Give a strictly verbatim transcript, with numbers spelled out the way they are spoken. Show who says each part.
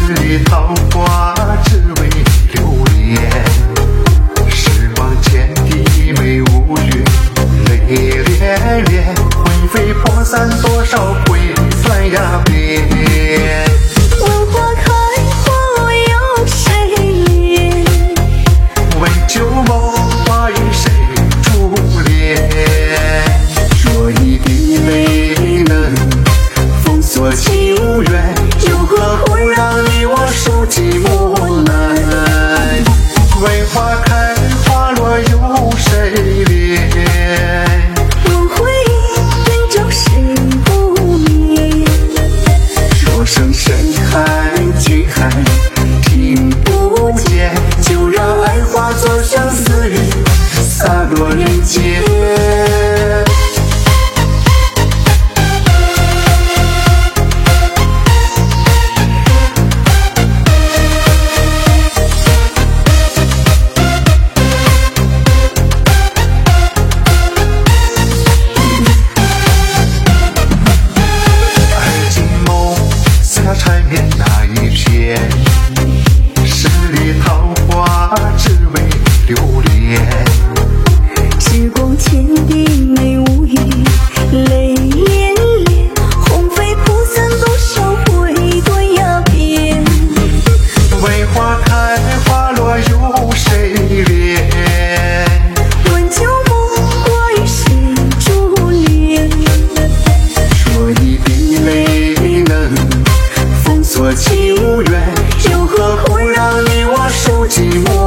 Speaker 1: 里桃花只为留恋，时光千滴美无语，泪涟涟，魂飞魄散多少回转呀变。
Speaker 2: 问花开花落有谁怜？
Speaker 1: 问旧梦话与谁珠帘？若一滴泪能封锁情缘，又何苦让你我受寂寞难？问花开花落有谁怜？
Speaker 2: 问回忆对照谁不眠？
Speaker 1: 说声深海君海听不见，就让爱化作相思雨，洒落人间。缠绵那一片，十里桃花只为留恋。
Speaker 2: 时光千滴美无语，泪涟涟，魂飞魄散多少回断呀变。
Speaker 1: 问花开花落有谁怜？
Speaker 2: 问旧梦话与谁珠帘？
Speaker 1: 说一滴泪能封锁情缘，又何苦让你我受寂寞